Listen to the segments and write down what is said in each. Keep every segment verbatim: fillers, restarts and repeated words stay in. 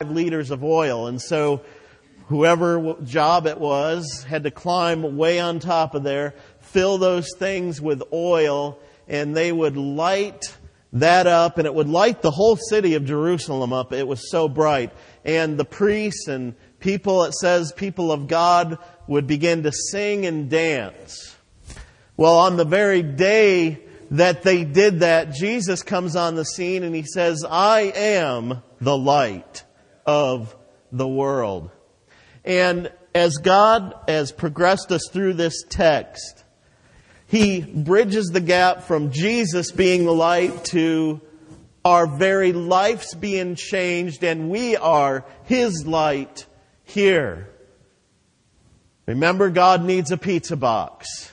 liters of oil. And so whoever job it was had to climb way on top of there, fill those things with oil, and they would light that up, and it would light the whole city of Jerusalem up. It was so bright. And the priests and people, it says, people of God would begin to sing and dance. Well, on the very day that they did that, Jesus comes on the scene and He says, I am the light of the world. And as God has progressed us through this text, He bridges the gap from Jesus being the light to our very lives being changed, and we are His light here. Remember, God needs a pizza box.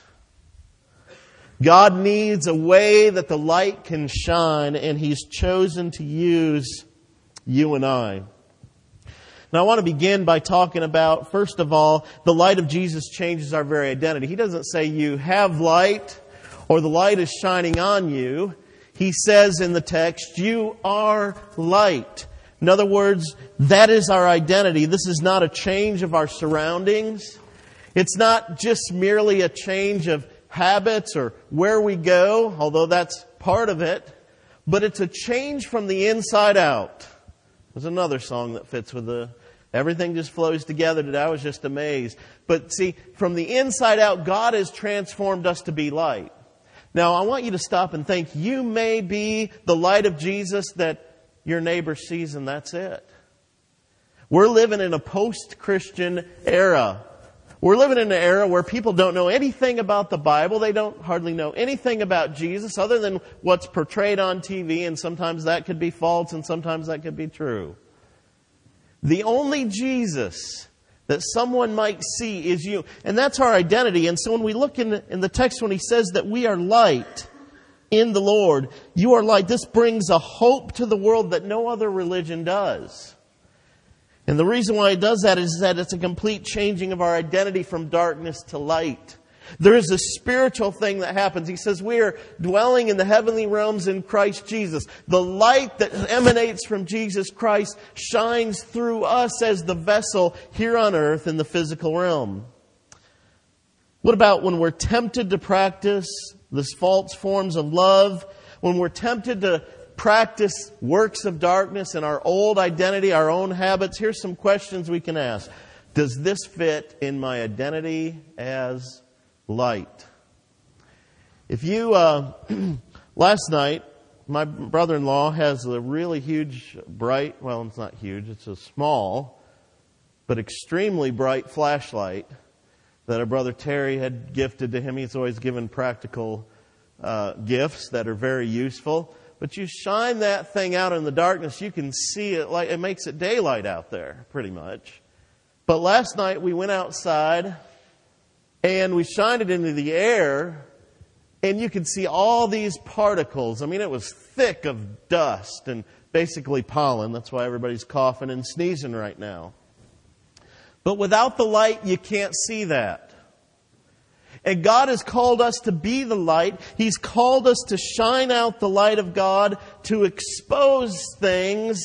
God needs a way that the light can shine, and He's chosen to use you and I. Now, I want to begin by talking about, first of all, the light of Jesus changes our very identity. He doesn't say you have light or the light is shining on you. He says in the text, you are light. In other words, that is our identity. This is not a change of our surroundings. It's not just merely a change of habits or where we go, although that's part of it, but it's a change from the inside out. There's another song that fits with the, everything just flows together today. I was just amazed. But see, from the inside out, God has transformed us to be light. Now, I want you to stop and think, you may be the light of Jesus that your neighbor sees, and that's it. We're living in a post-Christian era. We're living in an era where people don't know anything about the Bible. They don't hardly know anything about Jesus other than what's portrayed on T V, and sometimes that could be false and sometimes that could be true. The only Jesus that someone might see is you. And that's our identity. And so when we look in the, in the text when He says that we are light in the Lord, you are light. This brings a hope to the world that no other religion does. And the reason why it does that is that it's a complete changing of our identity from darkness to light. There is a spiritual thing that happens. He says we are dwelling in the heavenly realms in Christ Jesus. The light that emanates from Jesus Christ shines through us as the vessel here on earth in the physical realm. What about when we're tempted to practice these false forms of love? When we're tempted to practice works of darkness in our old identity, our own habits? Here's some questions we can ask. Does this fit in my identity as light? If you, uh, last night, my brother-in-law has a really huge, bright, well, it's not huge, it's a small, but extremely bright flashlight that our brother Terry had gifted to him. He's always given practical uh, gifts that are very useful. But you shine that thing out in the darkness, you can see it like it makes it daylight out there, pretty much. But last night we went outside and we shined it into the air, and you could see all these particles. I mean, it was thick of dust and basically pollen. That's why everybody's coughing and sneezing right now. But without the light, you can't see that. And God has called us to be the light. He's called us to shine out the light of God, to expose things,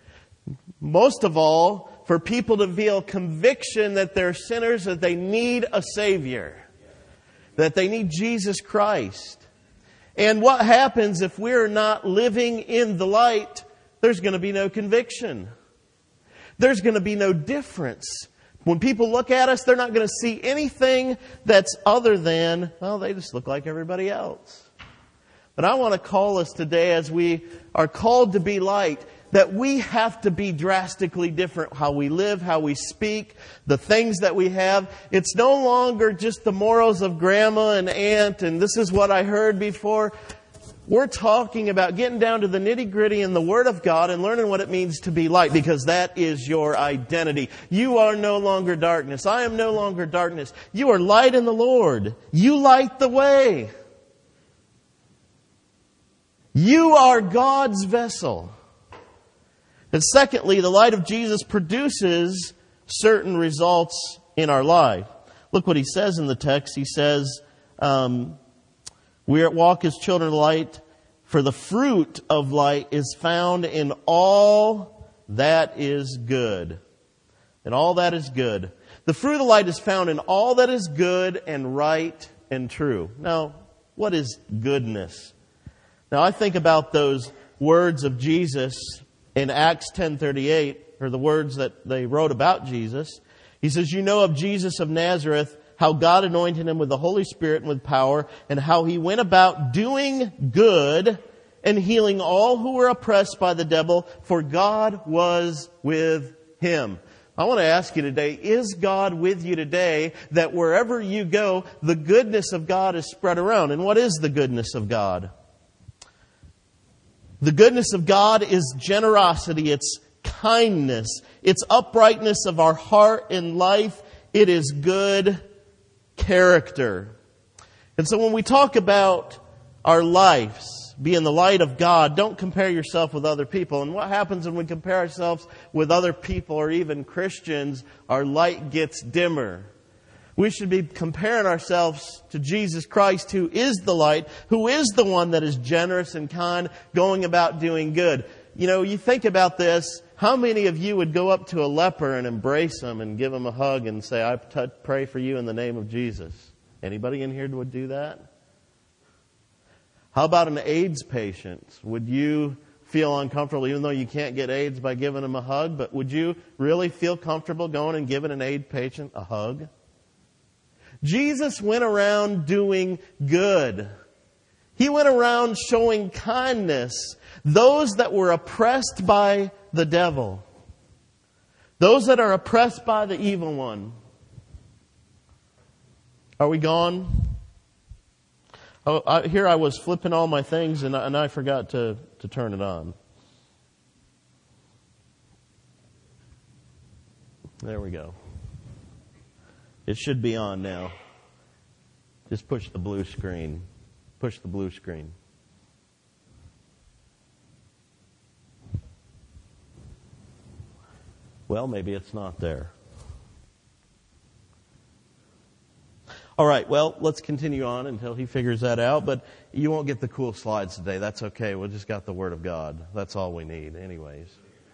most of all, for people to feel conviction that they're sinners, that they need a Savior, that they need Jesus Christ. And what happens if we're not living in the light? There's going to be no conviction. There's going to be no difference. When people look at us, they're not going to see anything that's other than, well, they just look like everybody else. But I want to call us today, as we are called to be light, that we have to be drastically different. How we live, how we speak, the things that we have. It's no longer just the morals of grandma and aunt, and this is what I heard before. We're talking about getting down to the nitty-gritty in the Word of God and learning what it means to be light, because that is your identity. You are no longer darkness. I am no longer darkness. You are light in the Lord. You light the way. You are God's vessel. And secondly, the light of Jesus produces certain results in our life. Look what he says in the text. He says, um, we walk as children of light, for the fruit of light is found in all that is good. And all that is good. The fruit of the light is found in all that is good and right and true. Now, what is goodness? Now, I think about those words of Jesus in Acts ten thirty-eight, or the words that they wrote about Jesus. He says, you know of Jesus of Nazareth, how God anointed him with the Holy Spirit and with power, and how he went about doing good and healing all who were oppressed by the devil, for God was with him. I want to ask you today, is God with you today, that wherever you go, the goodness of God is spread around? And what is the goodness of God? The goodness of God is generosity, it's kindness, it's uprightness of our heart and life, it is good character. And so when we talk about our lives being the light of God, don't compare yourself with other people. And what happens when we compare ourselves with other people or even Christians? Our light gets dimmer. We should be comparing ourselves to Jesus Christ, who is the light, who is the one that is generous and kind, going about doing good. You know, you think about this, how many of you would go up to a leper and embrace him and give him a hug and say, I t- pray for you in the name of Jesus? Anybody in here would do that? How about an AIDS patient? Would you feel uncomfortable, even though you can't get AIDS, by giving him a hug? But would you really feel comfortable going and giving an AIDS patient a hug? Jesus went around doing good. He went around showing kindness. Those that were oppressed by the devil. Those that are oppressed by the evil one. Are we gone? Oh, I, here I was flipping all my things and I, and I forgot to, to turn it on. There we go. It should be on now. Just push the blue screen. Push the blue screen. Well, maybe it's not there. All right, well, let's continue on until he figures that out. But you won't get the cool slides today. That's okay. We just got the Word of God. That's all we need anyways.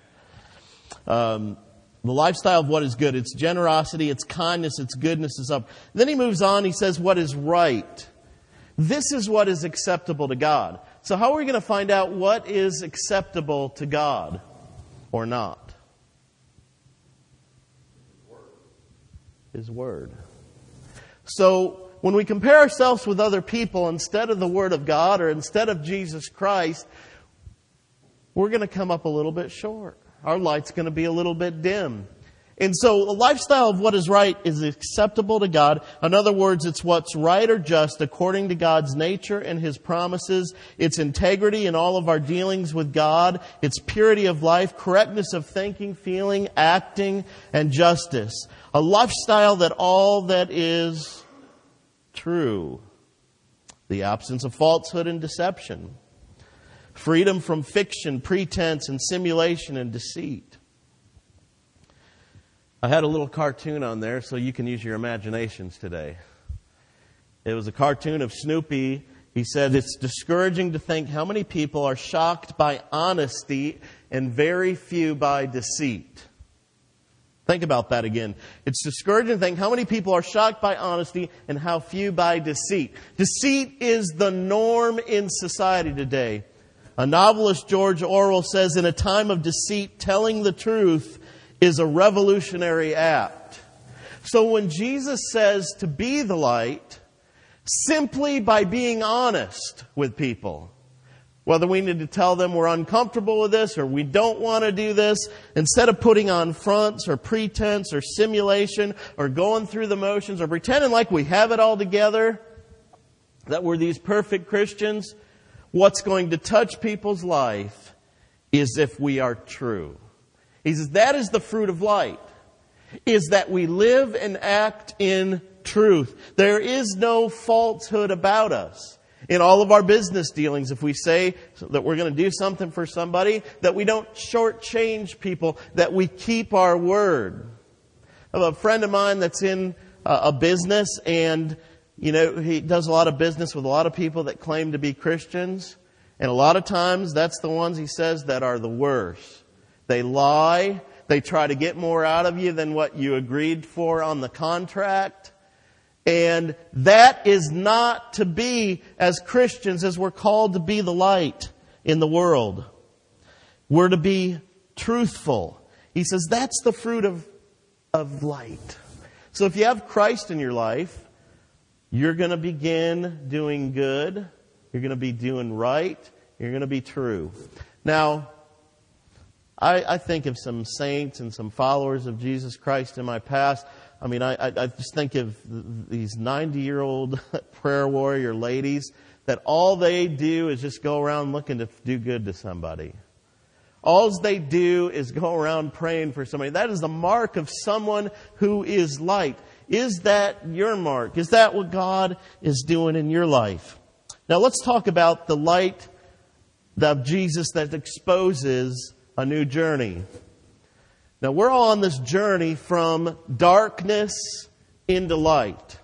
Um, the lifestyle of what is good. It's generosity, it's kindness, it's goodness, it's up. Then he moves on. He says what is right. This is what is acceptable to God. So how are we going to find out what is acceptable to God or not? His Word. So when we compare ourselves with other people instead of the Word of God or instead of Jesus Christ, we're going to come up a little bit short. Our light's going to be a little bit dim. And so a lifestyle of what is right is acceptable to God. In other words, it's what's right or just according to God's nature and His promises. It's integrity in all of our dealings with God. It's purity of life, correctness of thinking, feeling, acting, and justice. A lifestyle that all that is true. The absence of falsehood and deception. Freedom from fiction, pretense, and simulation and deceit. I had a little cartoon on there so you can use your imaginations today. It was a cartoon of Snoopy. He said, it's discouraging to think how many people are shocked by honesty and very few by deceit. Think about that again. It's discouraging to think how many people are shocked by honesty and how few by deceit. Deceit is the norm in society today. A novelist, George Orwell, says, in a time of deceit, telling the truth is a revolutionary act. So when Jesus says to be the light, simply by being honest with people, whether we need to tell them we're uncomfortable with this or we don't want to do this, instead of putting on fronts or pretense or simulation or going through the motions or pretending like we have it all together, that we're these perfect Christians, what's going to touch people's life is if we are true. He says that is the fruit of light, is that we live and act in truth. There is no falsehood about us. In all of our business dealings, if we say that we're going to do something for somebody, that we don't shortchange people, that we keep our word. I have a friend of mine that's in a business, and you know he does a lot of business with a lot of people that claim to be Christians, and a lot of times that's the ones he says that are the worst. They lie. They try to get more out of you than what you agreed for on the contract. And that is not to be, as Christians, as we're called to be the light in the world. We're to be truthful. He says that's the fruit of, of light. So if you have Christ in your life, you're going to begin doing good. You're going to be doing right. You're going to be true. Now, I, I think of some saints and some followers of Jesus Christ in my past. I mean, I, I, I just think of these ninety-year-old prayer warrior ladies that all they do is just go around looking to do good to somebody. All they do is go around praying for somebody. That is the mark of someone who is light. Is that your mark? Is that what God is doing in your life? Now let's talk about the light of Jesus that exposes a new journey. Now we're all on this journey from darkness into light.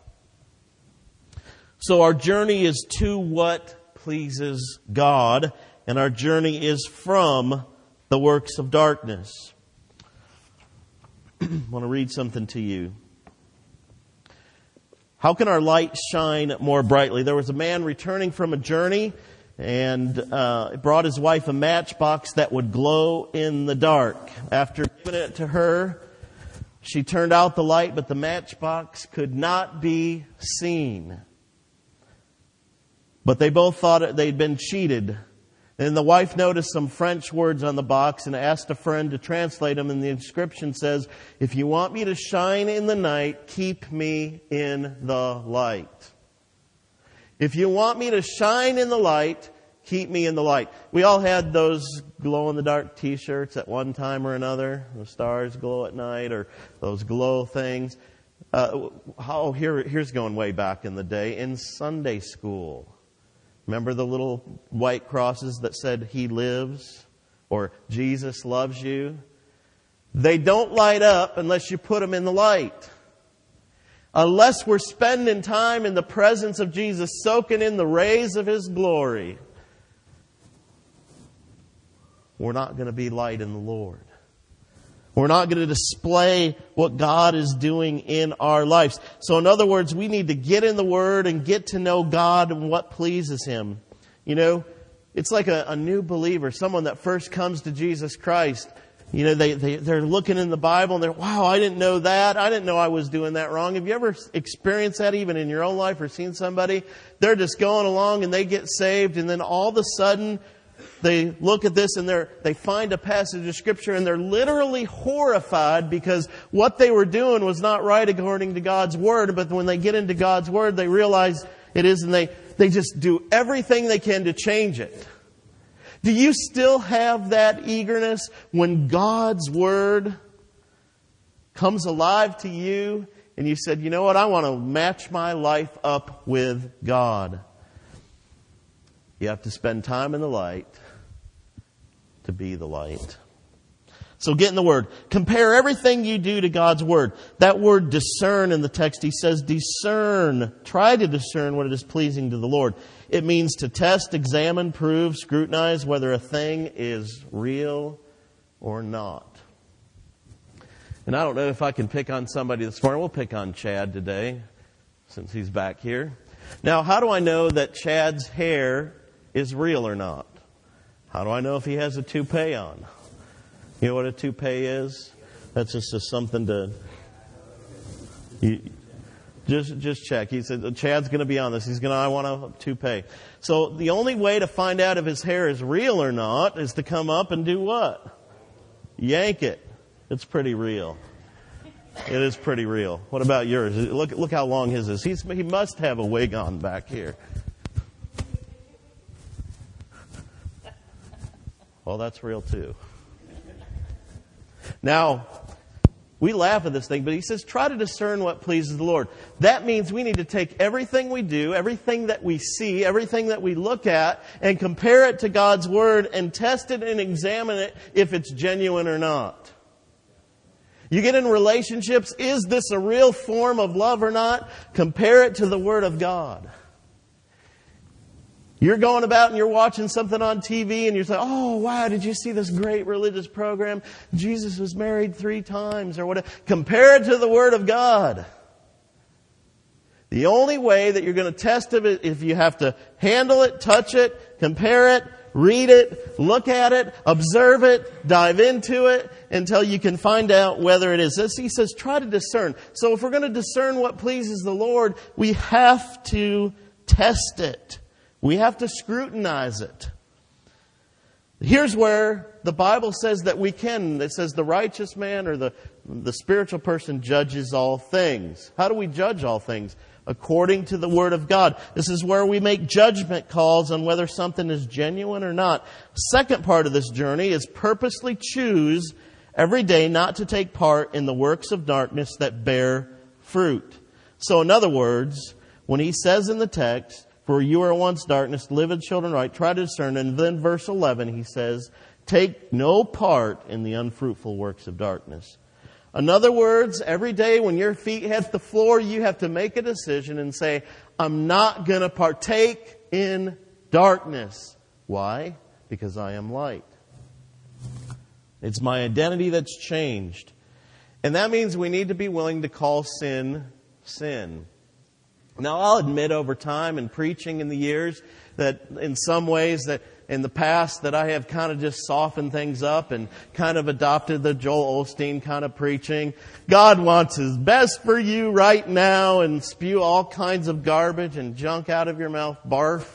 So our journey is to what pleases God, and our journey is from the works of darkness. I want to read something to you. How can our light shine more brightly? There was a man returning from a journey and uh, brought his wife a matchbox that would glow in the dark. After giving it to her, she turned out the light, but the matchbox could not be seen. But they both thought they'd been cheated. And the wife noticed some French words on the box and asked a friend to translate them. And the inscription says, "If you want me to shine in the night, keep me in the light." If you want me to shine in the light, keep me in the light. We all had those glow-in-the-dark t-shirts at one time or another. The stars glow at night, or those glow things. Uh, how, here, here's going way back in the day. In Sunday school, remember the little white crosses that said, "He lives," or "Jesus loves you"? They don't light up unless you put them in the light. Unless we're spending time in the presence of Jesus, soaking in the rays of His glory, we're not going to be light in the Lord. We're not going to display what God is doing in our lives. So in other words, we need to get in the Word and get to know God and what pleases Him. You know, it's like a, a new believer, someone that first comes to Jesus Christ. You know, they, they, they're looking in the Bible and they're, wow, I didn't know that. I didn't know I was doing that wrong. Have you ever experienced that even in your own life or seen somebody? They're just going along and they get saved, and then all of a sudden they look at this and they're, they find a passage of Scripture and they're literally horrified because what they were doing was not right according to God's Word. But when they get into God's Word, they realize it is, and they, they just do everything they can to change it. Do you still have that eagerness when God's Word comes alive to you and you said, you know what, I want to match my life up with God? You have to spend time in the light to be the light. So get in the Word. Compare everything you do to God's Word. That word discern in the text, he says discern. Try to discern what it is pleasing to the Lord. It means to test, examine, prove, scrutinize whether a thing is real or not. And I don't know if I can pick on somebody this morning. We'll pick on Chad today, since he's back here. Now, how do I know that Chad's hair is real or not? How do I know if he has a toupee on? You know what a toupee is? That's just, just something to... You, Just just check. He said, Chad's going to be on this. He's going to, I want a toupee. So the only way to find out if his hair is real or not is to come up and do what? Yank it. It's pretty real. It is pretty real. What about yours? Look look how long his is. He's, he must have a wig on back here. Well, that's real too. Now, we laugh at this thing, but he says, try to discern what pleases the Lord. That means we need to take everything we do, everything that we see, everything that we look at, and compare it to God's Word and test it and examine it if it's genuine or not. You get in relationships, is this a real form of love or not? Compare it to the Word of God. You're going about and you're watching something on T V and you're saying, oh, wow, did you see this great religious program? Jesus was married three times or whatever. Compare it to the Word of God. The only way that you're going to test it is if you have to handle it, touch it, compare it, read it, look at it, observe it, dive into it until you can find out whether it is. As he says, try to discern. So if we're going to discern what pleases the Lord, we have to test it. We have to scrutinize it. Here's where the Bible says that we can. It says the righteous man or the, the spiritual person judges all things. How do we judge all things? According to the Word of God. This is where we make judgment calls on whether something is genuine or not. Second part of this journey is purposely choose every day not to take part in the works of darkness that bear fruit. So in other words, when he says in the text, for you were once darkness, live as children right, try to discern. And then verse eleven, he says, take no part in the unfruitful works of darkness. In other words, every day when your feet hit the floor, you have to make a decision and say, I'm not going to partake in darkness. Why? Because I am light. It's my identity that's changed. And that means we need to be willing to call sin, sin. Now, I'll admit over time and preaching in the years that in some ways that in the past that I have kind of just softened things up and kind of adopted the Joel Osteen kind of preaching. God wants His best for you right now and spew all kinds of garbage and junk out of your mouth, barf.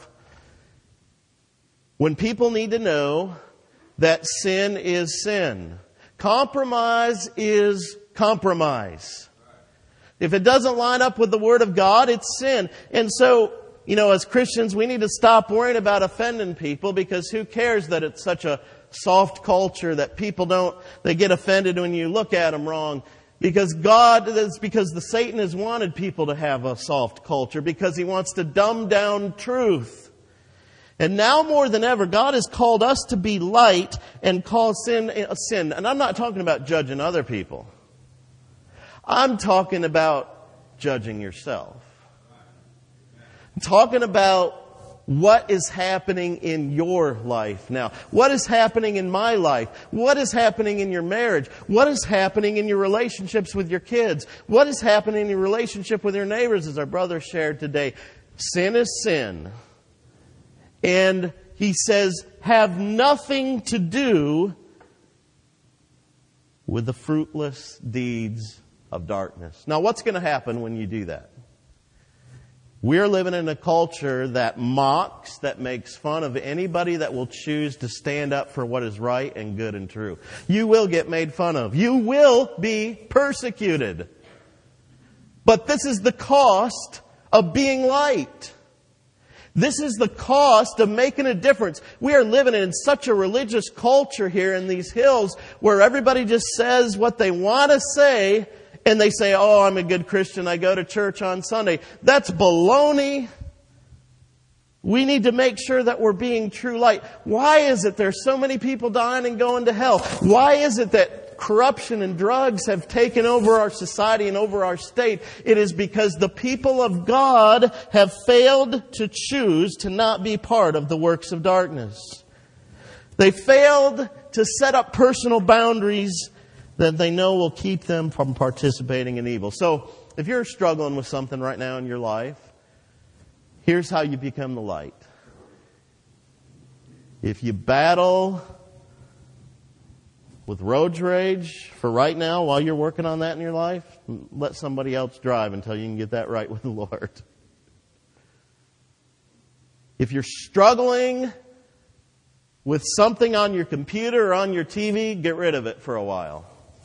When people need to know that sin is sin. Compromise is compromise. If it doesn't line up with the Word of God, it's sin. And so, you know, as Christians, we need to stop worrying about offending people because who cares that it's such a soft culture that people don't, they get offended when you look at them wrong. Because God, it's because the Satan has wanted people to have a soft culture because he wants to dumb down truth. And now more than ever, God has called us to be light and call sin a sin. And I'm not talking about judging other people. I'm talking about judging yourself. I'm talking about what is happening in your life now. What is happening in my life? What is happening in your marriage? What is happening in your relationships with your kids? What is happening in your relationship with your neighbors, as our brother shared today? Sin is sin. And he says, have nothing to do with the fruitless deeds of darkness. Now, what's going to happen when you do that? We're living in a culture that mocks, that makes fun of anybody that will choose to stand up for what is right and good and true. You will get made fun of. You will be persecuted. But this is the cost of being light. This is the cost of making a difference. We are living in such a religious culture here in these hills where everybody just says what they want to say. And they say, oh, I'm a good Christian. I go to church on Sunday. That's baloney. We need to make sure that we're being true light. Why is it there's so many people dying and going to hell? Why is it that corruption and drugs have taken over our society and over our state? It is because the people of God have failed to choose to not be part of the works of darkness. They failed to set up personal boundaries that they know will keep them from participating in evil. So, if you're struggling with something right now in your life, here's how you become the light. If you battle with road rage for right now while you're working on that in your life, let somebody else drive until you can get that right with the Lord. If you're struggling with something on your computer or on your T V, get rid of it for a while.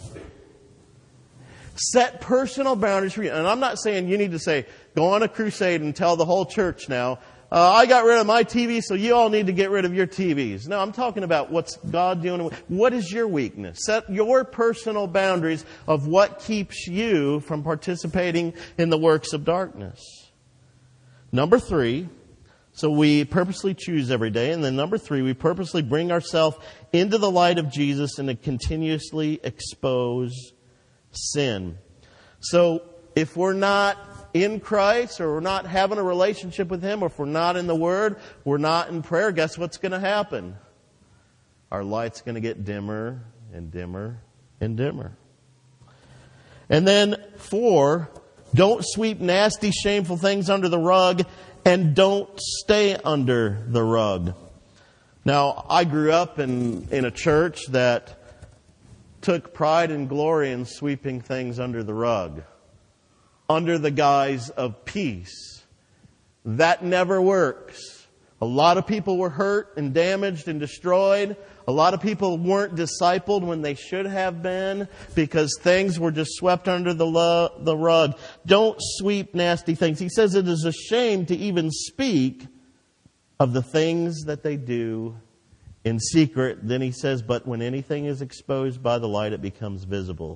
Set personal boundaries for you. And I'm not saying you need to say, go on a crusade and tell the whole church now, uh, I got rid of my T V, so you all need to get rid of your T Vs. No, I'm talking about what's God doing. What is your weakness? Set your personal boundaries of what keeps you from participating in the works of darkness. Number three, so we purposely choose every day. And then number three, we purposely bring ourselves into the light of Jesus and to continuously expose sin. So if we're not in Christ, or we're not having a relationship with Him, or if we're not in the Word, we're not in prayer, guess what's going to happen? Our light's going to get dimmer and dimmer and dimmer. And then four, don't sweep nasty, shameful things under the rug, and don't stay under the rug. Now, I grew up in, in a church that took pride and glory in sweeping things under the rug, under the guise of peace. That never works. A lot of people were hurt and damaged and destroyed. A lot of people weren't discipled when they should have been because things were just swept under the, lo- the rug. Don't sweep nasty things. He says it is a shame to even speak of the things that they do in secret. Then he says, but when anything is exposed by the light, it becomes visible.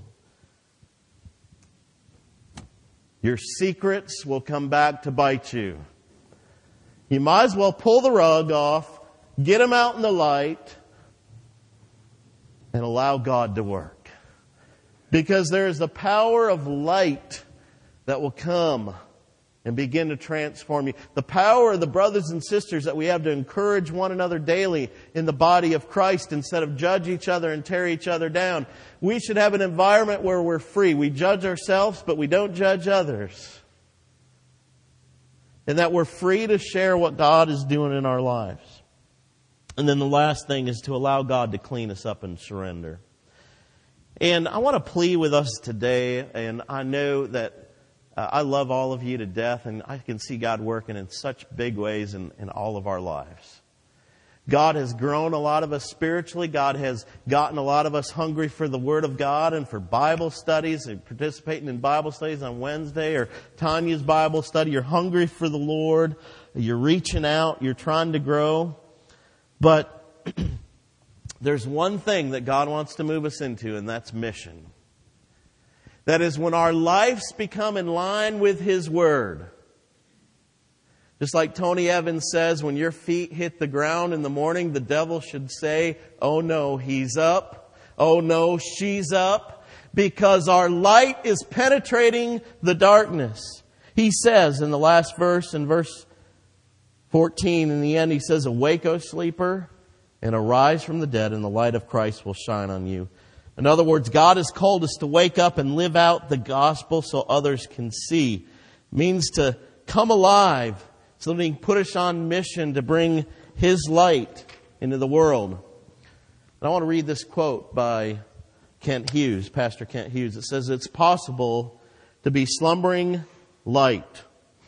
Your secrets will come back to bite you. You might as well pull the rug off, get them out in the light, and allow God to work. Because there is the power of light that will come and begin to transform you. The power of the brothers and sisters that we have to encourage one another daily in the body of Christ instead of judge each other and tear each other down. We should have an environment where we're free. We judge ourselves, but we don't judge others. And that we're free to share what God is doing in our lives. And then the last thing is to allow God to clean us up and surrender. And I want to plead with us today, and I know that uh, I love all of you to death, and I can see God working in such big ways in, in all of our lives. God has grown a lot of us spiritually. God has gotten a lot of us hungry for the Word of God and for Bible studies and participating in Bible studies on Wednesday or Tanya's Bible study. You're hungry for the Lord. You're reaching out. You're trying to grow. But there's one thing that God wants to move us into, and that's mission. That is when our lives become in line with His Word. Just like Tony Evans says, when your feet hit the ground in the morning, the devil should say, oh no, he's up. Oh no, she's up. Because our light is penetrating the darkness. He says in the last verse, in verse fourteen, in the end, he says, awake, O sleeper, and arise from the dead, and the light of Christ will shine on you. In other words, God has called us to wake up and live out the gospel so others can see. It means to come alive so that He can put us on mission to bring His light into the world. And I want to read this quote by Kent Hughes, Pastor Kent Hughes. It says, it's possible to be slumbering light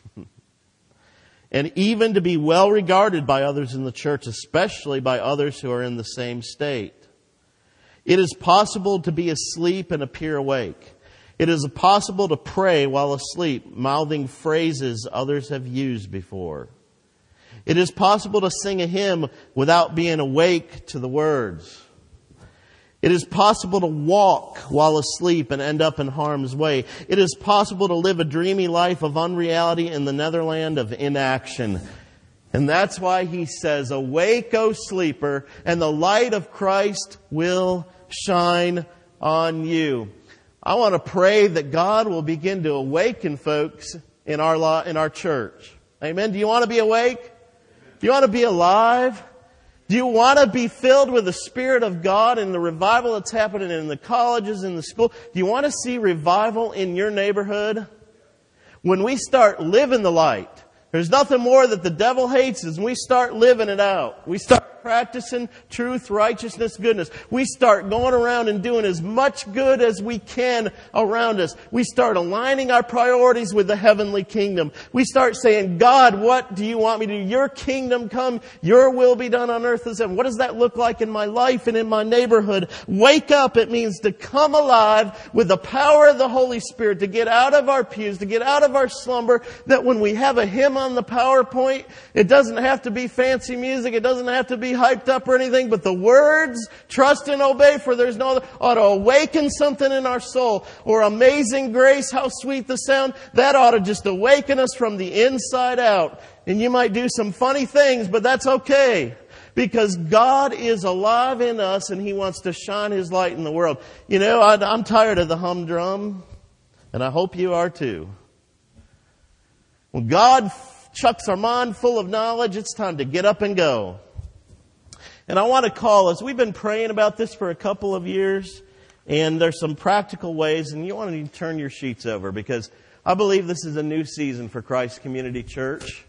and even to be well regarded by others in the church, especially by others who are in the same state. It is possible to be asleep and appear awake. It is possible to pray while asleep, mouthing phrases others have used before. It is possible to sing a hymn without being awake to the words. It is possible to walk while asleep and end up in harm's way. It is possible to live a dreamy life of unreality in the netherland of inaction. And that's why he says, awake, O sleeper, and the light of Christ will shine on you. I want to pray that God will begin to awaken folks in our lo- in our church. Amen. Do you want to be awake? Do you want to be alive? Do you want to be filled with the Spirit of God in the revival that's happening in the colleges, in the school? Do you want to see revival in your neighborhood? When we start living the light, there's nothing more that the devil hates is when we start living it out. We start practicing truth, righteousness, goodness. We start going around and doing as much good as we can around us. We start aligning our priorities with the heavenly kingdom. We start saying, God, what do you want me to do? Your kingdom come, your will be done on earth as heaven. What does that look like in my life and in my neighborhood? Wake up. It means to come alive with the power of the Holy Spirit, to get out of our pews, to get out of our slumber, that when we have a hymn on the PowerPoint, it doesn't have to be fancy music. It doesn't have to be hyped up or anything, but the words, trust and obey, for there's no other, ought to awaken something in our soul. Or amazing grace, how sweet the sound. That ought to just awaken us from the inside out. And you might do some funny things, but that's okay. Because God is alive in us and He wants to shine His light in the world. You know, I, I'm tired of the humdrum, and I hope you are too. When God chucks our mind full of knowledge, it's time to get up and go. And I want to call us, we've been praying about this for a couple of years, and there's some practical ways, and you want to turn your sheets over because I believe this is a new season for Christ Community Church.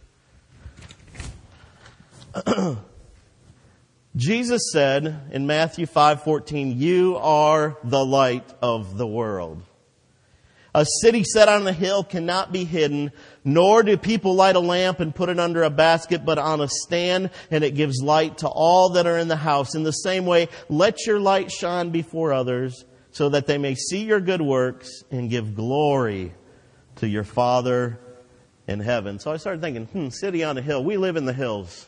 Jesus said in Matthew five fourteen, "You are the light of the world. A city set on a hill cannot be hidden, nor do people light a lamp and put it under a basket, but on a stand, and it gives light to all that are in the house. In the same way, let your light shine before others, so that they may see your good works and give glory to your Father in heaven." So I started thinking, hmm, city on a hill. We live in the hills.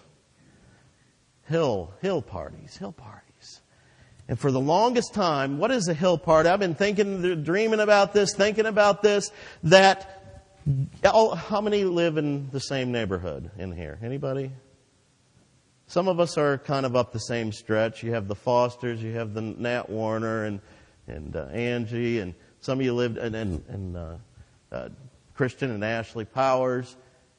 Hill, hill parties, hill parties. And for the longest time, what is a hill party? I've been thinking, dreaming about this, thinking about this, that how many live in the same neighborhood in here? Anybody? Some of us are kind of up the same stretch. You have the Fosters, you have the Nat Warner and and uh, Angie, and some of you lived, and, and, and uh, uh, Christian and Ashley Powers.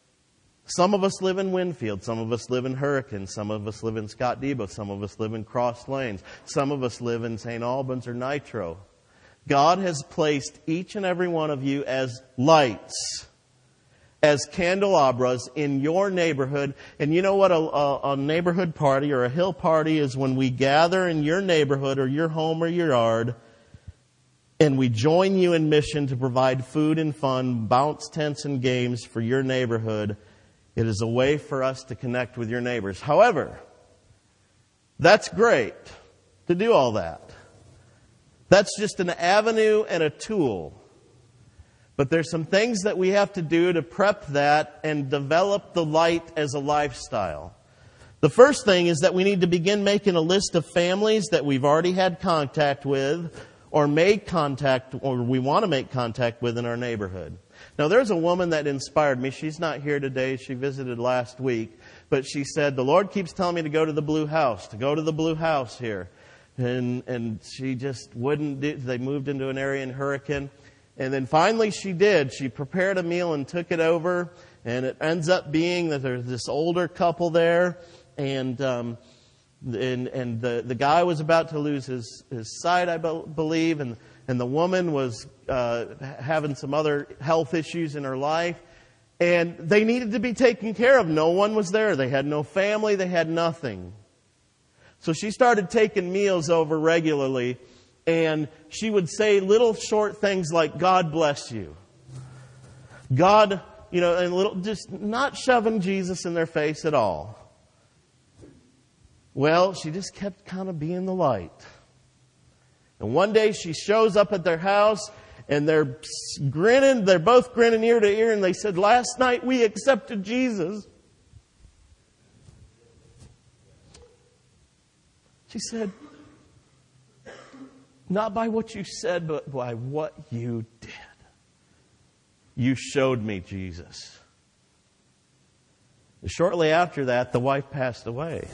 Some of us live in Winfield. Some of us live in Hurricane. Some of us live in Scott Debo. Some of us live in Cross Lanes. Some of us live in Saint Albans or Nitro. God has placed each and every one of you as lights, as candelabras in your neighborhood. And you know what a, a, a neighborhood party or a hill party is? When we gather in your neighborhood or your home or your yard, and we join you in mission to provide food and fun, bounce tents and games for your neighborhood. It is a way for us to connect with your neighbors. However, that's great to do all that. That's just an avenue and a tool. But there's some things that we have to do to prep that and develop the light as a lifestyle. The first thing is that we need to begin making a list of families that we've already had contact with or made contact or we want to make contact with in our neighborhood. Now, there's a woman that inspired me. She's not here today. She visited last week. But she said, the Lord keeps telling me to go to the Blue House, to go to the Blue House here. And and she just wouldn't do. They moved into an area in Hurricane. And then finally she did. She prepared a meal and took it over. And it ends up being that there's this older couple there. And um, and, and the, the guy was about to lose his, his sight, I be- believe. And And the woman was uh, having some other health issues in her life. And they needed to be taken care of. No one was there. They had no family. They had nothing. So she started taking meals over regularly. And she would say little short things like, "God bless you." God, you know, and little, just not shoving Jesus in their face at all. Well, she just kept kind of being the light. And one day she shows up at their house and they're grinning. They're both grinning ear to ear. And they said, "Last night we accepted Jesus." She said, "Not by what you said, but by what you did. You showed me Jesus." Shortly after that, the wife passed away.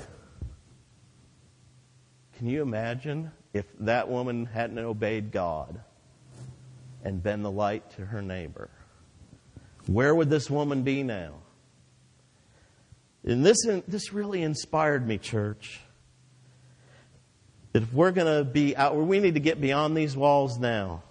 Can you imagine if that woman hadn't obeyed God and been the light to her neighbor? Where would this woman be now? And this, this really inspired me, church. That if we're going to be out, we need to get beyond these walls now.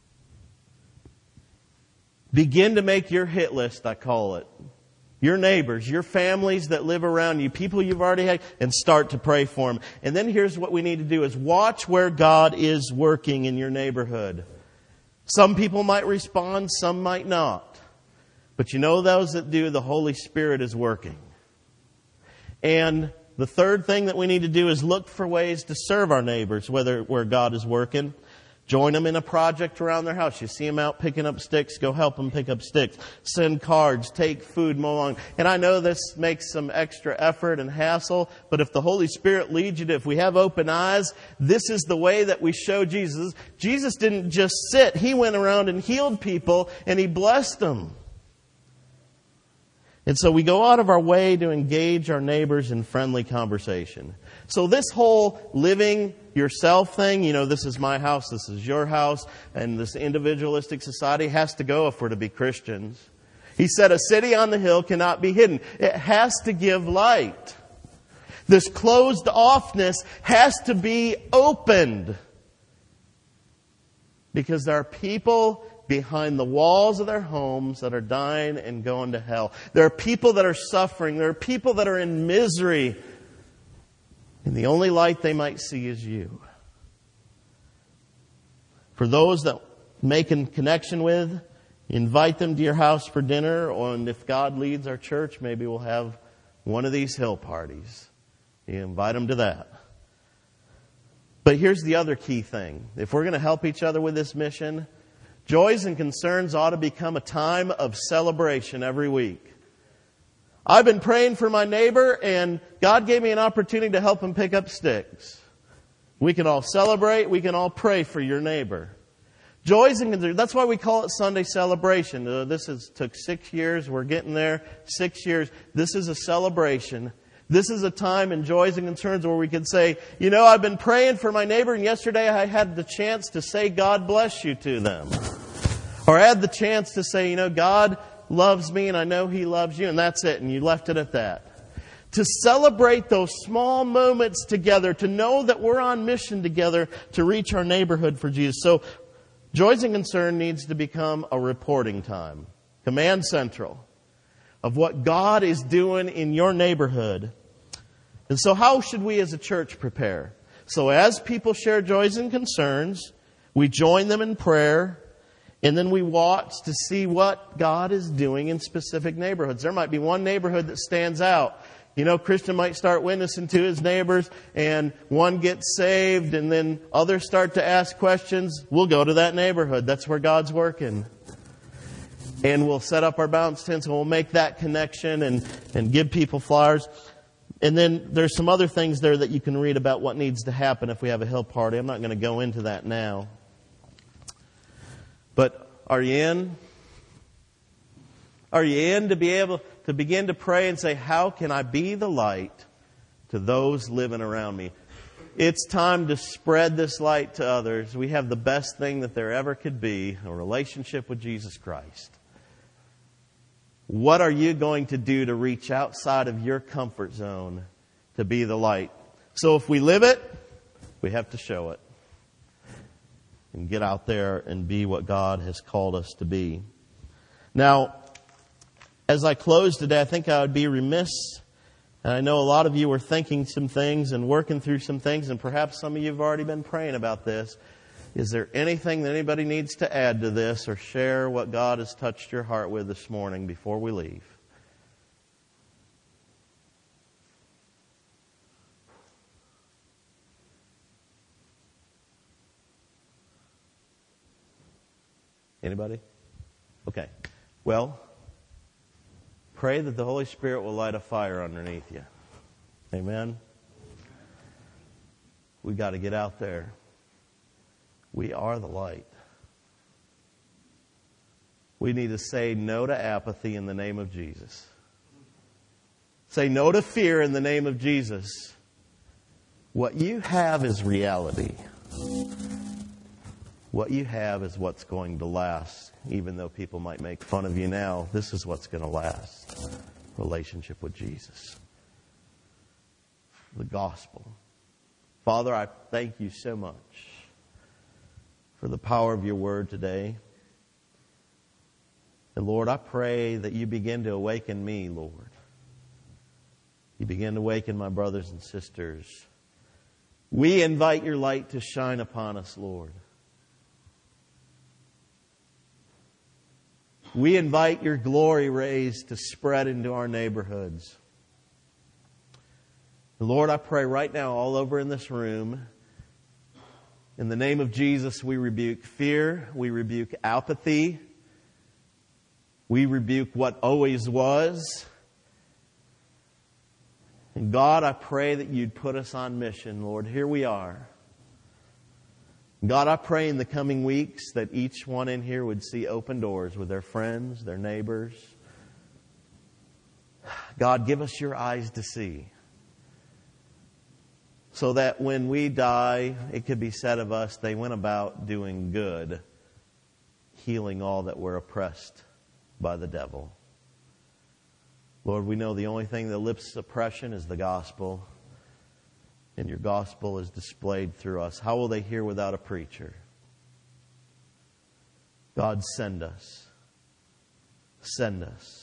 Begin to make your hit list, I call it. Your neighbors, your families that live around you, people you've already had, and start to pray for them. And then here's what we need to do is watch where God is working in your neighborhood. Some people might respond, some might not. But you know those that do, the Holy Spirit is working. And the third thing that we need to do is look for ways to serve our neighbors, whether where God is working. Join them in a project around their house. You see them out picking up sticks, go help them pick up sticks. Send cards, take food, mow along. And I know this makes some extra effort and hassle, but if the Holy Spirit leads you to, if we have open eyes, this is the way that we show Jesus. Jesus didn't just sit. He went around and healed people and He blessed them. And so we go out of our way to engage our neighbors in friendly conversation. So this whole living yourself thing, you know, this is my house, this is your house, and this individualistic society has to go if we're to be Christians. He said a city on the hill cannot be hidden. It has to give light. This closed offness has to be opened. Because there are people behind the walls of their homes that are dying and going to hell. There are people that are suffering. There are people that are in misery. And the only light they might see is you. For those that make a connection with, invite them to your house for dinner, or and if God leads our church, maybe we'll have one of these hill parties. You invite them to that. But here's the other key thing. If we're going to help each other with this mission, joys and concerns ought to become a time of celebration every week. I've been praying for my neighbor, and God gave me an opportunity to help him pick up sticks. We can all celebrate. We can all pray for your neighbor. Joys and concerns. That's why we call it Sunday celebration. Uh, this has took six years. We're getting there. Six years. This is a celebration. This is a time in joys and concerns where we can say, you know, I've been praying for my neighbor, and yesterday I had the chance to say God bless you to them. Or I had the chance to say, you know, God loves me and I know He loves you, and that's it, and you left it at that. To celebrate those small moments together, to know that we're on mission together to reach our neighborhood for Jesus. So, joys and concern needs to become a reporting time. Command Central of what God is doing in your neighborhood. And so how should we as a church prepare? So as people share joys and concerns, we join them in prayer, and then we watch to see what God is doing in specific neighborhoods. There might be one neighborhood that stands out. You know, Christian might start witnessing to his neighbors, and one gets saved, and then others start to ask questions. We'll go to that neighborhood. That's where God's working. And we'll set up our bounce tents, and we'll make that connection and, and give people flowers. And then there's some other things there that you can read about what needs to happen if we have a hill party. I'm not going to go into that now. But are you in? Are you in to be able to begin to pray and say, how can I be the light to those living around me? It's time to spread this light to others. We have the best thing that there ever could be, a relationship with Jesus Christ. What are you going to do to reach outside of your comfort zone to be the light? So if we live it, we have to show it. And get out there and be what God has called us to be. Now, as I close today, I think I would be remiss, and I know a lot of you are thinking some things and working through some things, and perhaps some of you have already been praying about this. Is there anything that anybody needs to add to this or share what God has touched your heart with this morning before we leave? Anybody? Okay. Well, pray that the Holy Spirit will light a fire underneath you. Amen? We got to get out there. We are the light. We need to say no to apathy in the name of Jesus. Say no to fear in the name of Jesus. What you have is reality. What you have is what's going to last. Even though people might make fun of you now, this is what's going to last. Relationship with Jesus. The gospel. Father, I thank you so much for the power of your word today. And Lord, I pray that you begin to awaken me, Lord. You begin to awaken my brothers and sisters. We invite your light to shine upon us, Lord. We invite your glory rays to spread into our neighborhoods. And Lord, I pray right now all over in this room, in the name of Jesus, we rebuke fear, we rebuke apathy, we rebuke what always was. And God, I pray that you'd put us on mission, Lord. Here we are. God, I pray in the coming weeks that each one in here would see open doors with their friends, their neighbors. God, give us your eyes to see. So that when we die, it could be said of us, they went about doing good, healing all that were oppressed by the devil. Lord, we know the only thing that lifts oppression is the gospel. And your gospel is displayed through us. How will they hear without a preacher? God, send us. Send us.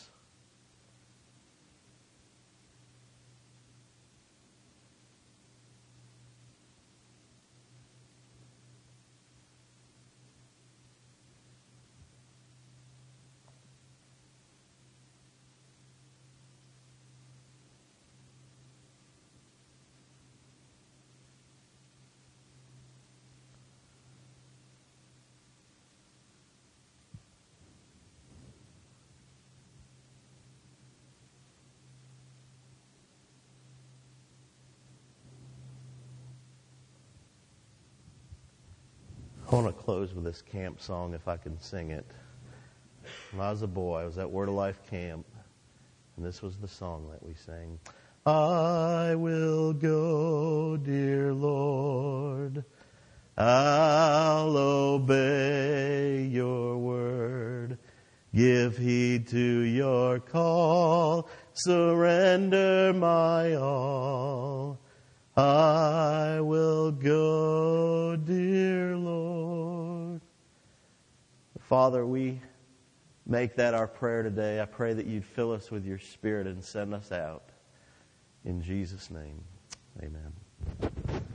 I want to close with this camp song, if I can sing it. When I was a boy, I was at Word of Life camp, and this was the song that we sang. I will go, dear Lord. I'll obey your word. Give heed to your call. Surrender my all. I will go, dear Lord. Father, we make that our prayer today. I pray that you'd fill us with your Spirit and send us out. In Jesus' name, amen.